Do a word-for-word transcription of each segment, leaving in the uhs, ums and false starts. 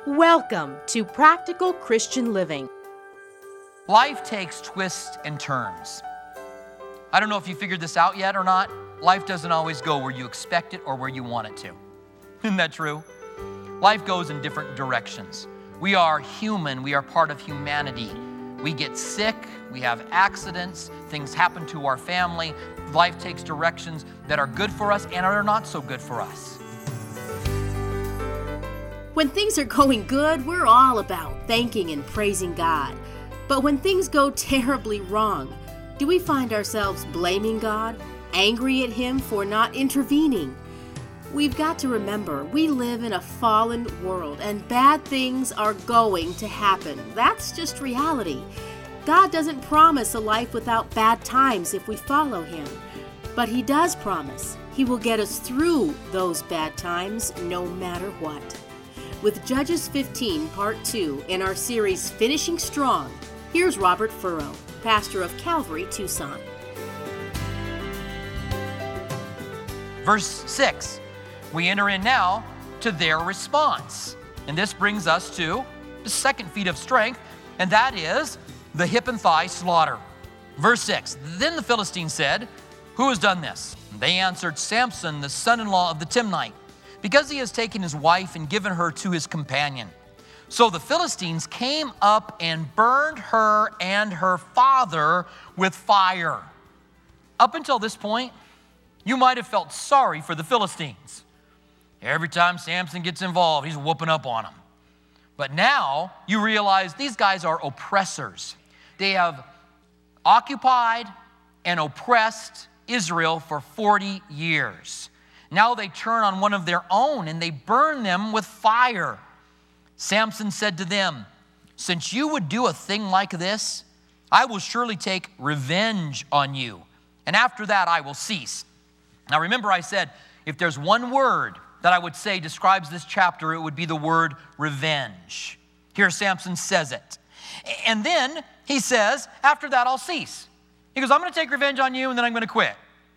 Welcome to Practical Christian Living. Life takes twists and turns. I don't know if you figured this out yet or not. Life doesn't always go where you expect it or where you want it to. Isn't that true? Life goes in different directions. We are human. We are part of humanity. We get sick. We have accidents. Things happen to our family. Life takes directions that are good for us and are not so good for us. When things are going good, we're all about thanking and praising God. But when things go terribly wrong, do we find ourselves blaming God, angry at Him for not intervening? We've got to remember, we live in a fallen world and bad things are going to happen. That's just reality. God doesn't promise a life without bad times if we follow Him. But He does promise He will get us through those bad times no matter what. With Judges fifteen, Part two, in our series Finishing Strong, here's Robert Furrow, pastor of Calvary, Tucson. Verse six, we enter in now to their response. And this brings us to the second feat of strength, and that is the hip and thigh slaughter. Verse six, then the Philistines said, "Who has done this?" And they answered, "Samson, the son-in-law of the Timnite, because he has taken his wife and given her to his companion." So the Philistines came up and burned her and her father with fire. Up until this point, you might have felt sorry for the Philistines. Every time Samson gets involved, he's whooping up on them. But now you realize these guys are oppressors. They have occupied and oppressed Israel for forty years. Now they turn on one of their own and they burn them with fire. Samson said to them, "Since you would do a thing like this, I will surely take revenge on you. And after that, I will cease." Now remember, I said, if there's one word that I would say describes this chapter, it would be the word revenge. Here Samson says it. And then he says, after that, I'll cease. He goes, I'm going to take revenge on you and then I'm going to quit.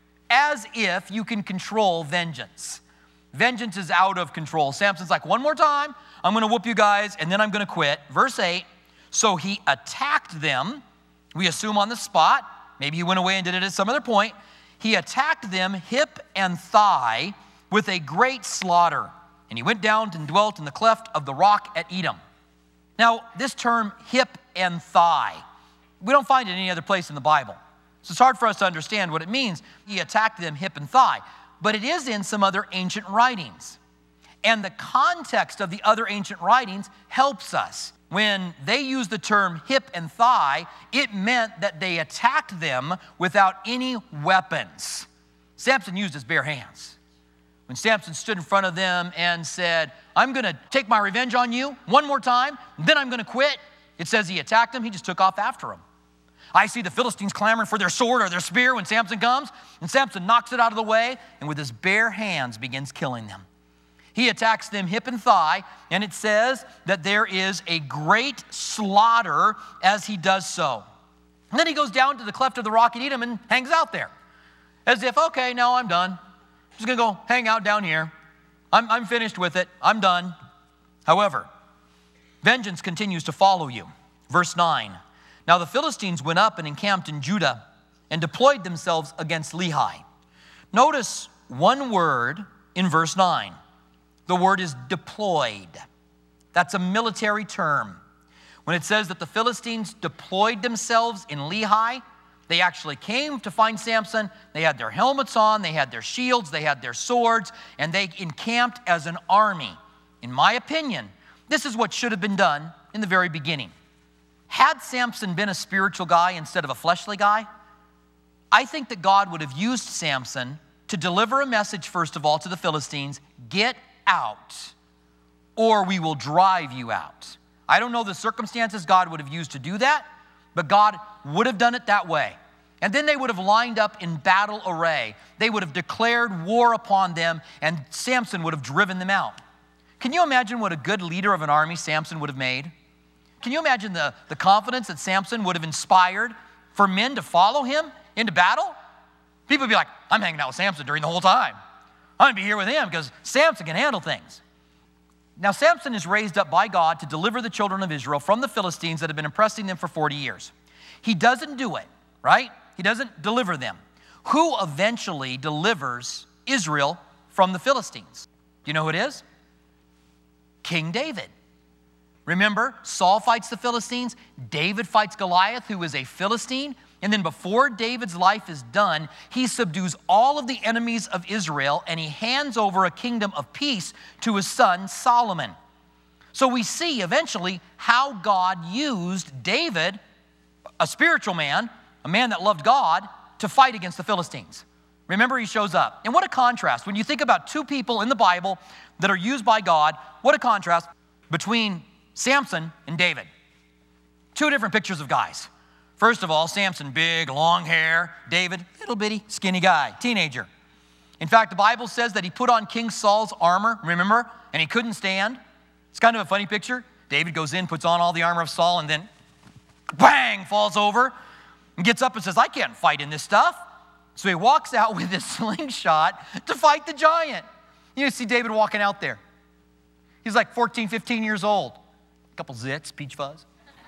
As if you can control vengeance. Vengeance is out of control. Samson's like, one more time, I'm going to whoop you guys, and then I'm going to quit. Verse eight, so he attacked them, we assume on the spot. Maybe he went away and did it at some other point. He attacked them hip and thigh with a great slaughter. And he went down and dwelt in the cleft of the rock at Edom. Now, this term hip and thigh, we don't find it in any other place in the Bible. So it's hard for us to understand what it means. He attacked them hip and thigh. But it is in some other ancient writings. And the context of the other ancient writings helps us. When they use the term hip and thigh, it meant that they attacked them without any weapons. Samson used his bare hands. When Samson stood in front of them and said, I'm going to take my revenge on you one more time, then I'm going to quit, it says he attacked them, he just took off after them. I see the Philistines clamoring for their sword or their spear when Samson comes, and Samson knocks it out of the way and with his bare hands begins killing them. He attacks them hip and thigh, and it says that there is a great slaughter as he does so. And then he goes down to the cleft of the rock at Edom and hangs out there. As if, okay, now I'm done. I'm just going to go hang out down here. I'm, I'm finished with it. I'm done. However, vengeance continues to follow you. Verse nine. Now the Philistines went up and encamped in Judah and deployed themselves against Lehi. Notice one word in verse nine. The word is deployed. That's a military term. When it says that the Philistines deployed themselves in Lehi, they actually came to find Samson. They had their helmets on, they had their shields, they had their swords, and they encamped as an army. In my opinion, this is what should have been done in the very beginning. Had Samson been a spiritual guy instead of a fleshly guy, I think that God would have used Samson to deliver a message, first of all, to the Philistines, get out, or we will drive you out. I don't know the circumstances God would have used to do that, but God would have done it that way. And then they would have lined up in battle array. They would have declared war upon them, and Samson would have driven them out. Can you imagine what a good leader of an army Samson would have made? Can you imagine the, the confidence that Samson would have inspired for men to follow him into battle? People would be like, I'm hanging out with Samson during the whole time. I'm going to be here with him because Samson can handle things. Now, Samson is raised up by God to deliver the children of Israel from the Philistines that have been oppressing them for forty years. He doesn't do it, right? He doesn't deliver them. Who eventually delivers Israel from the Philistines? Do you know who it is? King David. Remember, Saul fights the Philistines. David fights Goliath, who is a Philistine. And then before David's life is done, he subdues all of the enemies of Israel, and he hands over a kingdom of peace to his son Solomon. So we see eventually how God used David, a spiritual man, a man that loved God, to fight against the Philistines. Remember, he shows up. And what a contrast. When you think about two people in the Bible that are used by God, what a contrast between Samson and David. Two different pictures of guys. First of all, Samson, big, long hair. David, little bitty, skinny guy, teenager. In fact, the Bible says that he put on King Saul's armor, remember? And he couldn't stand. It's kind of a funny picture. David goes in, puts on all the armor of Saul, and then bang, falls over and gets up and says, I can't fight in this stuff. So he walks out with his slingshot to fight the giant. You see David walking out there. He's like fourteen, fifteen years old. A couple zits, peach fuzz.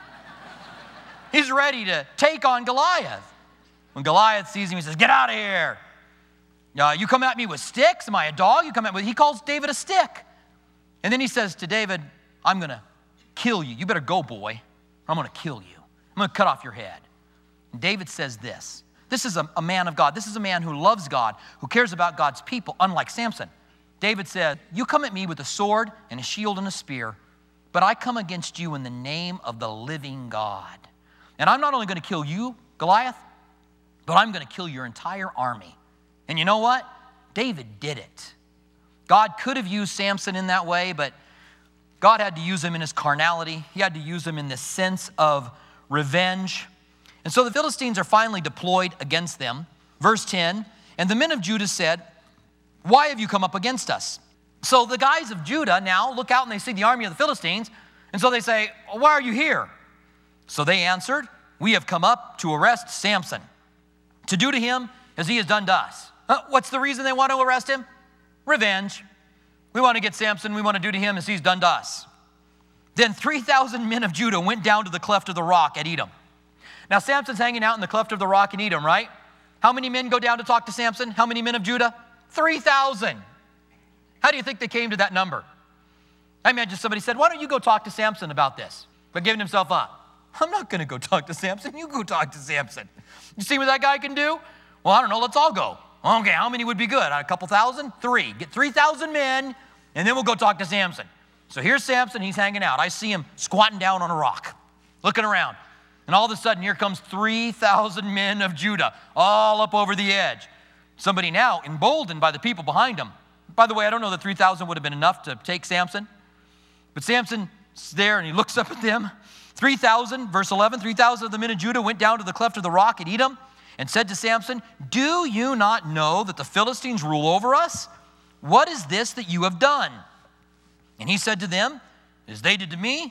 He's ready to take on Goliath. When Goliath sees him, he says, get out of here. Uh, you come at me with sticks? Am I a dog? You come at me with... He calls David a stick. And then he says to David, I'm going to kill you. You better go, boy. Or I'm going to kill you. I'm going to cut off your head. And David says this. This is a, a man of God. This is a man who loves God, who cares about God's people, unlike Samson. David said, you come at me with a sword and a shield and a spear, but I come against you in the name of the living God. And I'm not only going to kill you, Goliath, but I'm going to kill your entire army. And you know what? David did it. God could have used Samson in that way, but God had to use him in his carnality. He had to use him in this sense of revenge. And so the Philistines are finally deployed against them. Verse ten, and the men of Judah said, why have you come up against us? So the guys of Judah now look out and they see the army of the Philistines. And so they say, why are you here? So they answered, we have come up to arrest Samson, to do to him as he has done to us. Uh, what's the reason they want to arrest him? Revenge. We want to get Samson. We want to do to him as he's done to us. Then three thousand men of Judah went down to the cleft of the rock at Edom. Now Samson's hanging out in the cleft of the rock in Edom, right? How many men go down to talk to Samson? How many men of Judah? three thousand. How do you think they came to that number? I imagine somebody said, why don't you go talk to Samson about this? But giving himself up. I'm not going to go talk to Samson. You go talk to Samson. You see what that guy can do? Well, I don't know. Let's all go. Okay, how many would be good? A couple thousand? Three. Get three thousand men, and then we'll go talk to Samson. So here's Samson. He's hanging out. I see him squatting down on a rock, looking around. And all of a sudden, here comes three thousand men of Judah, all up over the edge. Somebody now emboldened by the people behind him. By the way, I don't know that three thousand would have been enough to take Samson. But Samson's there, and he looks up at them. three thousand, verse eleven, three thousand of the men of Judah went down to the cleft of the rock at Edom and said to Samson, do you not know that the Philistines rule over us? What is this that you have done? And he said to them, as they did to me,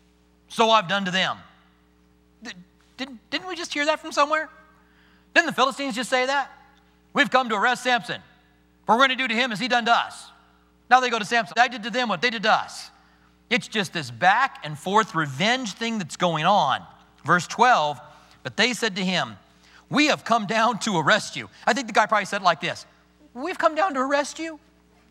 so I've done to them. Didn't, didn't we just hear that from somewhere? Didn't the Philistines just say that? We've come to arrest Samson. We're going to do to him as he done to us. Now they go to Samson. I did to them what they did to us. It's just this back and forth revenge thing that's going on. Verse twelve, but they said to him, we have come down to arrest you. I think the guy probably said it like this. We've come down to arrest you?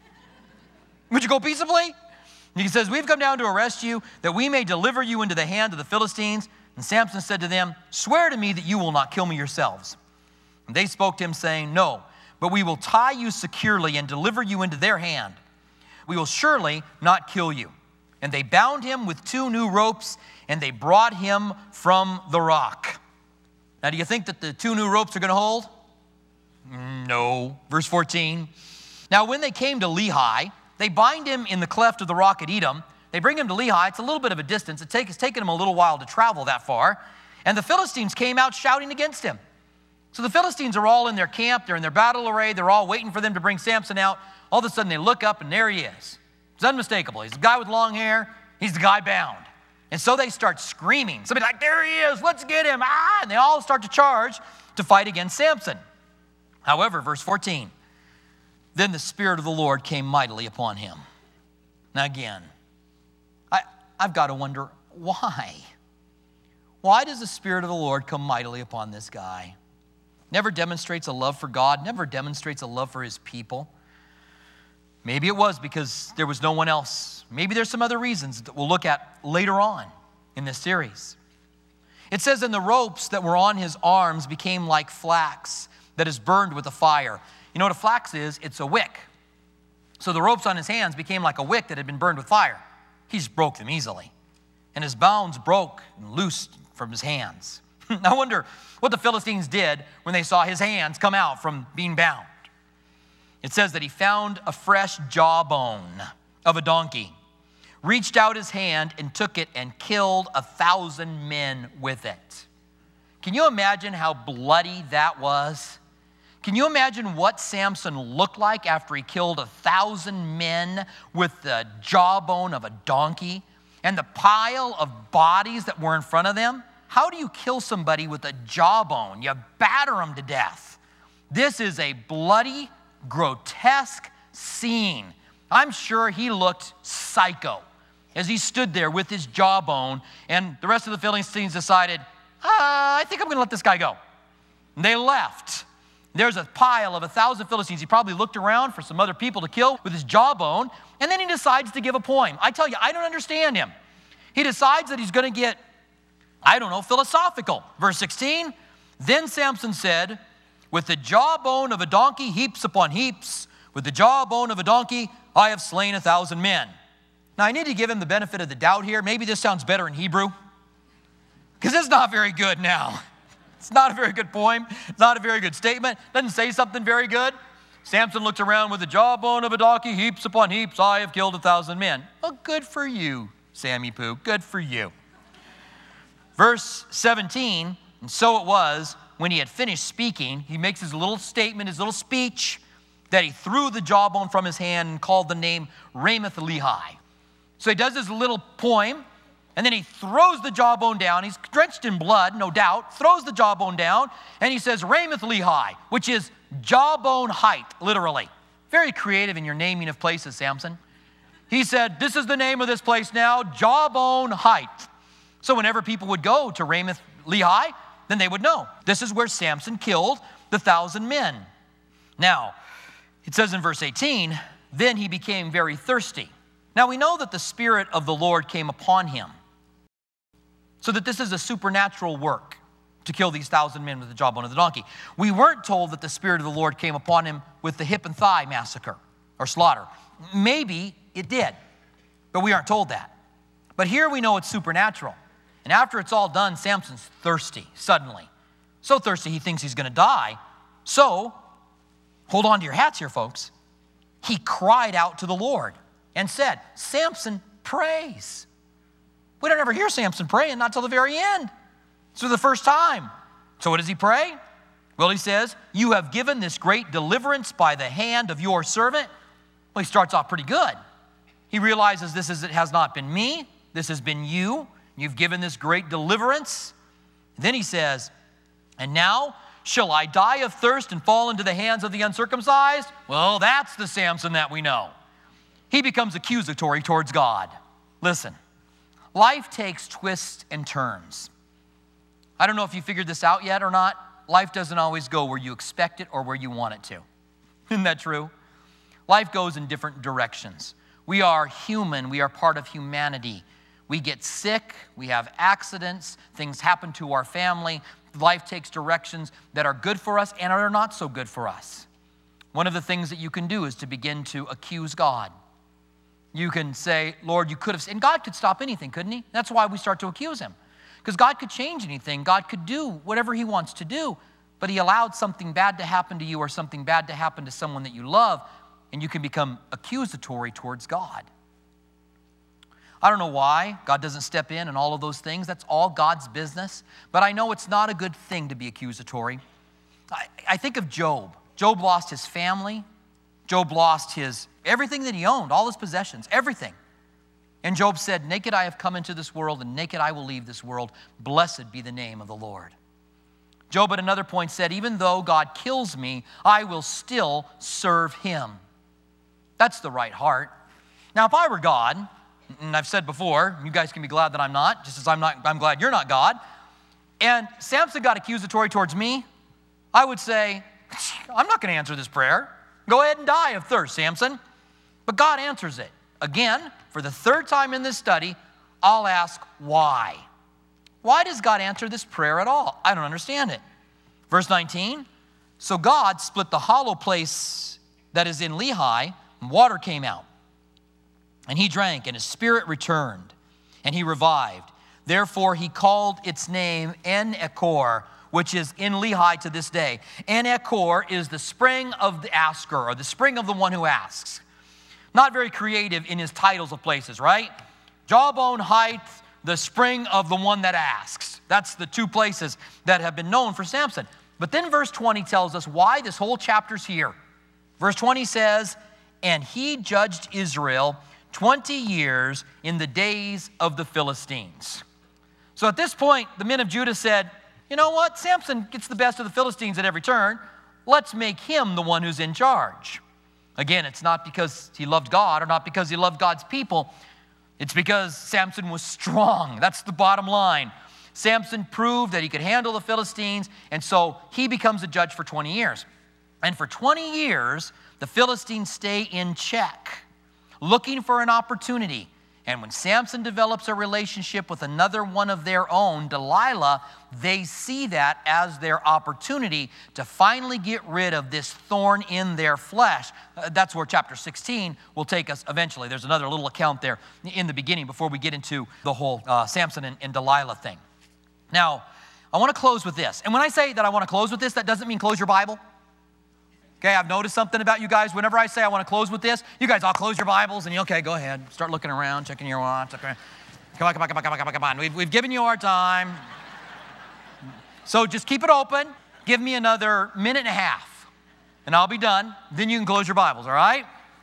Would you go peaceably? And he says, we've come down to arrest you that we may deliver you into the hand of the Philistines. And Samson said to them, swear to me that you will not kill me yourselves. And they spoke to him saying, no, but we will tie you securely and deliver you into their hand. We will surely not kill you. And they bound him with two new ropes, and they brought him from the rock. Now, do you think that the two new ropes are going to hold? No. Verse fourteen. Now, when they came to Lehi, they bind him in the cleft of the rock at Edom. They bring him to Lehi. It's a little bit of a distance. It take, it's taken him a little while to travel that far. And the Philistines came out shouting against him. So the Philistines are all in their camp. They're in their battle array. They're all waiting for them to bring Samson out. All of a sudden, they look up, and there he is. It's unmistakable. He's the guy with long hair. He's the guy bound. And so they start screaming. Somebody's like, there he is. Let's get him. Ah! And they all start to charge to fight against Samson. However, verse fourteen, then the Spirit of the Lord came mightily upon him. Now again, I've got to wonder, why? Why does the Spirit of the Lord come mightily upon this guy? Never demonstrates a love for God, never demonstrates a love for his people. Maybe it was because there was no one else. Maybe there's some other reasons that we'll look at later on in this series. It says, and the ropes that were on his arms became like flax that is burned with a fire. You know what a flax is? It's a wick. So the ropes on his hands became like a wick that had been burned with fire. He just broke them easily. And his bounds broke and loosed from his hands. I wonder what the Philistines did when they saw his hands come out from being bound. It says that he found a fresh jawbone of a donkey, reached out his hand and took it and killed a thousand men with it. Can you imagine how bloody that was? Can you imagine what Samson looked like after he killed a thousand men with the jawbone of a donkey and the pile of bodies that were in front of them? How do you kill somebody with a jawbone? You batter them to death. This is a bloody, grotesque scene. I'm sure he looked psycho as he stood there with his jawbone, and the rest of the Philistines decided, ah, I think I'm going to let this guy go. And they left. There's a pile of a thousand Philistines. He probably looked around for some other people to kill with his jawbone, and then he decides to give a poem. I tell you, I don't understand him. He decides that he's going to get, I don't know, philosophical. Verse sixteen, then Samson said, with the jawbone of a donkey, heaps upon heaps. With the jawbone of a donkey, I have slain a thousand men. Now, I need to give him the benefit of the doubt here. Maybe this sounds better in Hebrew, because it's not very good now. It's not a very good poem. It's not a very good statement. Doesn't say something very good. Samson looked around with the jawbone of a donkey, heaps upon heaps. I have killed a thousand men. Well, good for you, Sammy Poo. Good for you. Verse seventeen, and so it was, when he had finished speaking, he makes his little statement, his little speech, that he threw the jawbone from his hand and called the name Ramath-Lehi. So he does his little poem, and then he throws the jawbone down. He's drenched in blood, no doubt, throws the jawbone down, and he says Ramath-Lehi, which is jawbone height, literally. Very creative in your naming of places, Samson. He said, this is the name of this place now, Jawbone Height. So whenever people would go to Ramath-Lehi, then they would know. This is where Samson killed the thousand men. Now, it says in verse eighteen, then he became very thirsty. Now we know that the Spirit of the Lord came upon him, so that this is a supernatural work to kill these thousand men with the jawbone of the donkey. We weren't told that the Spirit of the Lord came upon him with the hip and thigh massacre or slaughter. Maybe it did, but we aren't told that. But here we know it's supernatural. And after it's all done, Samson's thirsty suddenly. So thirsty he thinks he's going to die. So, hold on to your hats here, folks. He cried out to the Lord and said, Samson prays. We don't ever hear Samson praying, not till the very end. It's for the first time. So what does he pray? Well, he says, you have given this great deliverance by the hand of your servant. Well, he starts off pretty good. He realizes this is, it has not been me. This has been you. You've given this great deliverance. Then he says, and now shall I die of thirst and fall into the hands of the uncircumcised? Well, that's the Samson that we know. He becomes accusatory towards God. Listen, life takes twists and turns. I don't know if you figured this out yet or not. Life doesn't always go where you expect it or where you want it to. Isn't that true? Life goes in different directions. We are human. We are part of humanity. We get sick, we have accidents, things happen to our family. Life takes directions that are good for us and are not so good for us. One of the things that you can do is to begin to accuse God. You can say, Lord, you could have, and God could stop anything, couldn't he? That's why we start to accuse him. Because God could change anything. God could do whatever he wants to do. But he allowed something bad to happen to you or something bad to happen to someone that you love, and you can become accusatory towards God. I don't know why God doesn't step in and all of those things. That's all God's business. But I know it's not a good thing to be accusatory. I, I think of Job. Job lost his family. Job lost his everything that he owned, all his possessions, everything. And Job said, naked I have come into this world, and naked I will leave this world. Blessed be the name of the Lord. Job at another point said, even though God kills me, I will still serve him. That's the right heart. Now, if I were God, And I've said before, you guys can be glad that I'm not, just as I'm not, I'm glad you're not God. And Samson got accusatory towards me. I would say, I'm not going to answer this prayer. Go ahead and die of thirst, Samson. But God answers it. Again, for the third time in this study, I'll ask why. Why does God answer this prayer at all? I don't understand it. Verse nineteen, so God split the hollow place that is in Lehi, and water came out. And he drank, and his spirit returned, and he revived. Therefore he called its name En-Ekhor, which is in Lehi to this day. En-Ekhor is the spring of the asker, or the spring of the one who asks. Not very creative in his titles of places, right? Jawbone Height, the spring of the one that asks. That's the two places that have been known for Samson. But then verse twenty tells us why this whole chapter's here. Verse twenty says, and he judged Israel twenty years in the days of the Philistines. So at this point, the men of Judah said, you know what? Samson gets the best of the Philistines at every turn. Let's make him the one who's in charge. Again, it's not because he loved God or not because he loved God's people. It's because Samson was strong. That's the bottom line. Samson proved that he could handle the Philistines, and so he becomes a judge for twenty years. And for twenty years, the Philistines stay in check, looking for an opportunity. And when Samson develops a relationship with another one of their own, Delilah, they see that as their opportunity to finally get rid of this thorn in their flesh. Uh, that's where chapter sixteen will take us eventually. There's another little account there in the beginning before we get into the whole uh, Samson and, and Delilah thing. Now, I want to close with this. And when I say that I want to close with this, that doesn't mean close your Bible. Okay, I've noticed something about you guys. Whenever I say I want to close with this, you guys all close your Bibles and you, okay, go ahead. Start looking around, checking your watch. Okay. Come on, come on, come on, come on, come on, come on. We've, we've given you our time. So just keep it open. Give me another minute and a half, and I'll be done. Then you can close your Bibles, all right?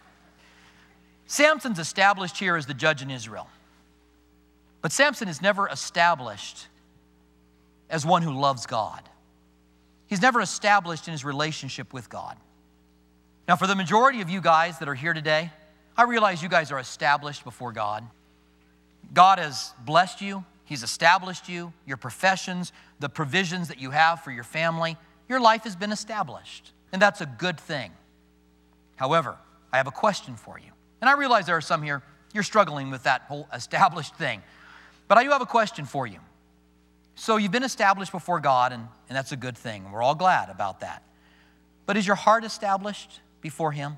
Samson's established here as the judge in Israel. But Samson is never established as one who loves God. He's never established in his relationship with God. Now, for the majority of you guys that are here today, I realize you guys are established before God. God has blessed you. He's established you, your professions, the provisions that you have for your family. Your life has been established, and that's a good thing. However, I have a question for you. And I realize there are some here, you're struggling with that whole established thing. But I do have a question for you. So you've been established before God, and, and that's a good thing. And we're all glad about that. But is your heart established before Him?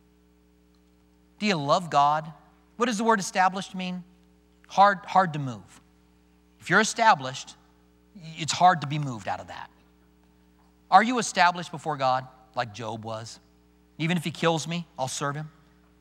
Do you love God? What does the word established mean? Hard, hard to move. If you're established, it's hard to be moved out of that. Are you established before God like Job was? Even if he kills me, I'll serve him.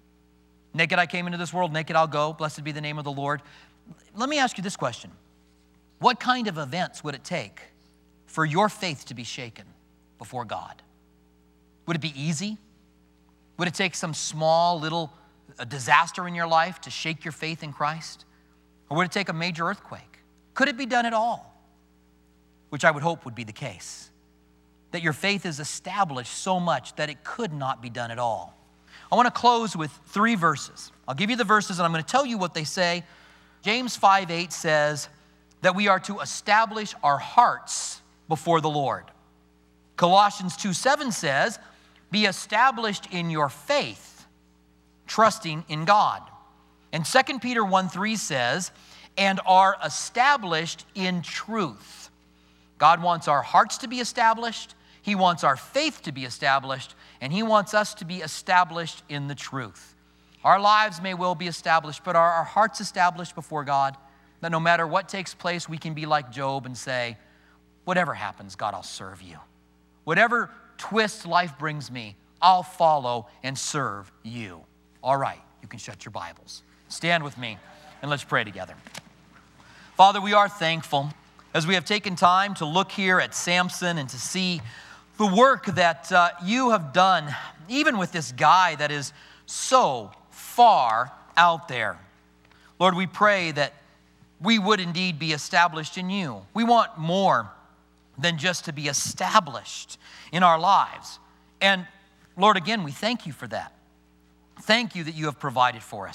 Naked I came into this world, naked I'll go. Blessed be the name of the Lord. Let me ask you this question. What kind of events would it take for your faith to be shaken before God? Would it be easy? Would it take some small little a disaster in your life to shake your faith in Christ? Or would it take a major earthquake? Could it be done at all? Which I would hope would be the case. That your faith is established so much that it could not be done at all. I want to close with three verses. I'll give you the verses and I'm going to tell you what they say. James five eight says that we are to establish our hearts before the Lord. Colossians two seven says, be established in your faith, trusting in God. And Second Peter one three says, and are established in truth. God wants our hearts to be established. He wants our faith to be established. And He wants us to be established in the truth. Our lives may well be established, but are our hearts established before God? That no matter what takes place, we can be like Job and say, whatever happens, God, I'll serve you. Whatever twist life brings me, I'll follow and serve you. All right, you can shut your Bibles. Stand with me and let's pray together. Father, we are thankful as we have taken time to look here at Samson and to see the work that uh, you have done, even with this guy that is so far out there. Lord, we pray that we would indeed be established in you. We want more than just to be established in our lives. And Lord, again, we thank you for that. Thank you that you have provided for us.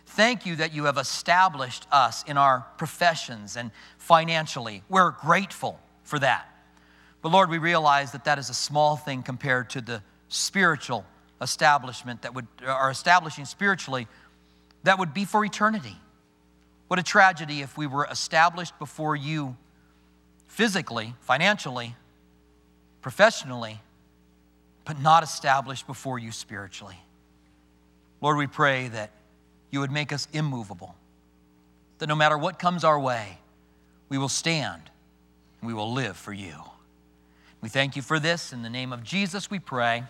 Thank you that you have established us in our professions and financially. We're grateful for that. But Lord, we realize that that is a small thing compared to the spiritual establishment that would, or establishing spiritually, that would be for eternity. What a tragedy if we were established before you physically, financially, professionally, but not established before you spiritually. Lord, we pray that you would make us immovable, that no matter what comes our way, we will stand and we will live for you. We thank you for this. In the name of Jesus, we pray.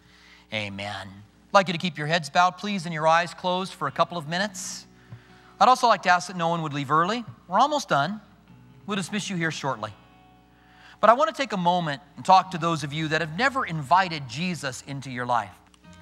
Amen. I'd like you to keep your heads bowed, please, and your eyes closed for a couple of minutes. I'd also like to ask that no one would leave early. We're almost done. We'll dismiss you here shortly. But I want to take a moment and talk to those of you that have never invited Jesus into your life.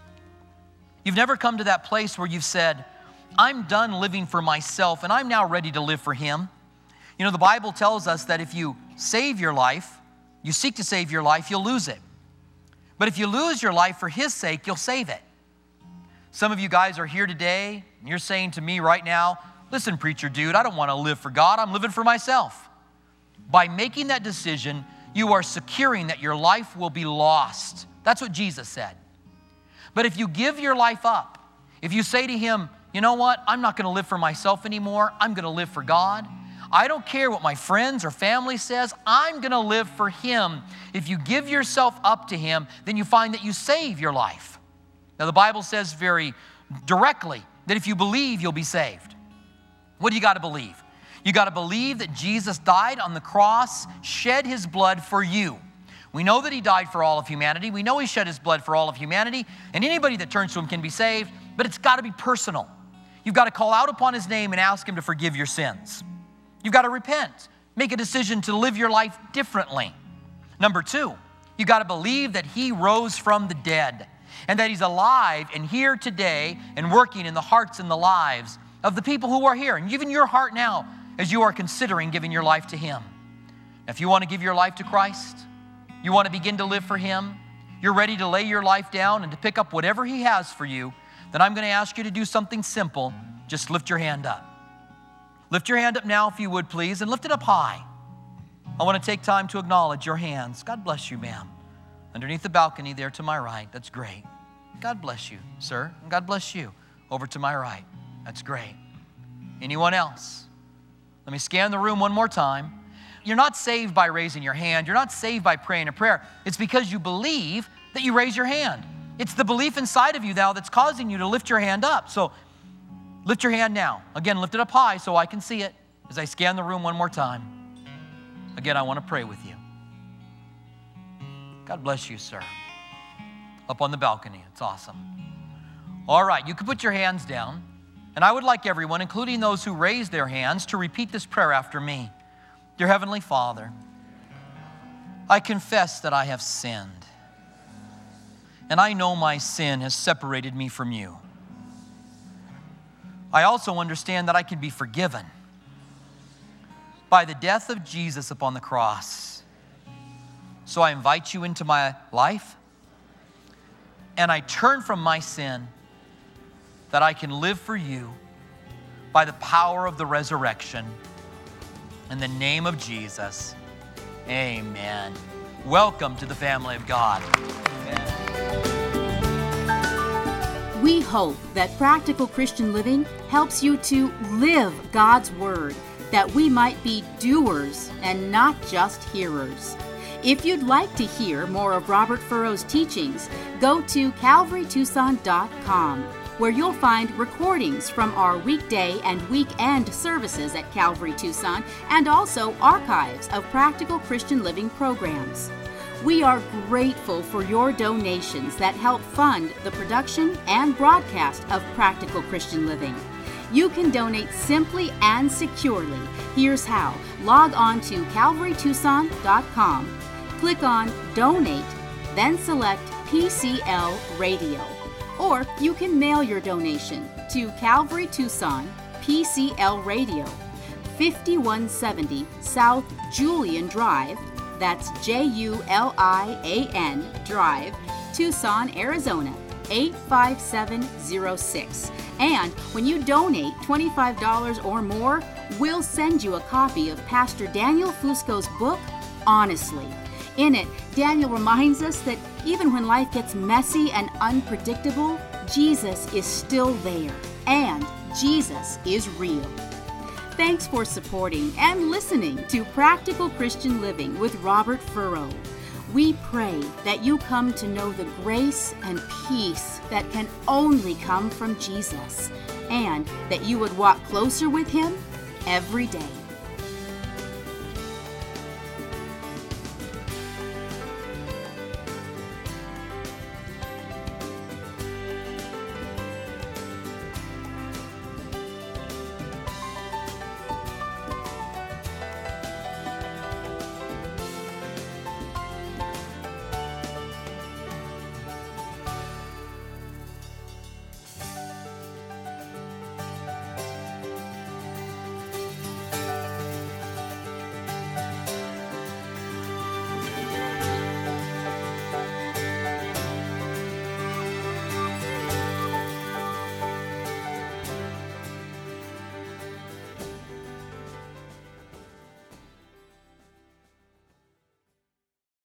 You've never come to that place where you've said, I'm done living for myself and I'm now ready to live for Him. You know, the Bible tells us that if you save your life, you seek to save your life, you'll lose it. But if you lose your life for His sake, you'll save it. Some of you guys are here today and you're saying to me right now, listen, preacher dude, I don't want to live for God, I'm living for myself. By making that decision, you are securing that your life will be lost. That's what Jesus said. But if you give your life up, if you say to Him, you know what, I'm not going to live for myself anymore, I'm going to live for God. I don't care what my friends or family says, I'm going to live for Him. If you give yourself up to Him, then you find that you save your life. Now the Bible says very directly that if you believe, you'll be saved. What do you got to believe? You got to believe that Jesus died on the cross, shed His blood for you. We know that He died for all of humanity. We know He shed His blood for all of humanity. And anybody that turns to Him can be saved, but it's got to be personal. You've got to call out upon His name and ask Him to forgive your sins. You've got to repent. Make a decision to live your life differently. Number two, you've got to believe that He rose from the dead and that He's alive and here today and working in the hearts and the lives of the people who are here, and even your heart now as you are considering giving your life to Him. If you want to give your life to Christ, you want to begin to live for Him, you're ready to lay your life down and to pick up whatever He has for you, then I'm going to ask you to do something simple. Just lift your hand up. Lift your hand up now if you would, please, and lift it up high. I want to take time to acknowledge your hands. God bless you, ma'am. Underneath the balcony there to my right, that's great. God bless you, sir, and God bless you. Over to my right, that's great. Anyone else? Let me scan the room one more time. You're not saved by raising your hand. You're not saved by praying a prayer. It's because you believe that you raise your hand. It's the belief inside of you now that's causing you to lift your hand up. So lift your hand now. Again, lift it up high so I can see it as I scan the room one more time. Again, I want to pray with you. God bless you, sir. Up on the balcony. It's awesome. All right, you can put your hands down. And I would like everyone, including those who raised their hands, to repeat this prayer after me. Dear Heavenly Father, I confess that I have sinned. And I know my sin has separated me from you. I also understand that I can be forgiven by the death of Jesus upon the cross. So I invite you into my life, and I turn from my sin that I can live for you by the power of the resurrection. In the name of Jesus, amen. Welcome to the family of God. Amen. We hope that Practical Christian Living helps you to live God's Word, that we might be doers and not just hearers. If you'd like to hear more of Robert Furrow's teachings, go to calvary tucson dot com, where you'll find recordings from our weekday and weekend services at Calvary Tucson, and also archives of Practical Christian Living programs. We are grateful for your donations that help fund the production and broadcast of Practical Christian Living. You can donate simply and securely. Here's how. Log on to calvary tucson dot com, click on Donate, then select P C L Radio. Or you can mail your donation to Calvary Tucson, P C L Radio, fifty-one seventy South Julian Drive, that's J U L I A N Drive, Tucson, Arizona, eight five seven zero six. And when you donate twenty-five dollars or more, we'll send you a copy of Pastor Daniel Fusco's book, Honestly. In it, Daniel reminds us that even when life gets messy and unpredictable, Jesus is still there, and Jesus is real. Thanks for supporting and listening to Practical Christian Living with Robert Furrow. We pray that you come to know the grace and peace that can only come from Jesus, and that you would walk closer with Him every day.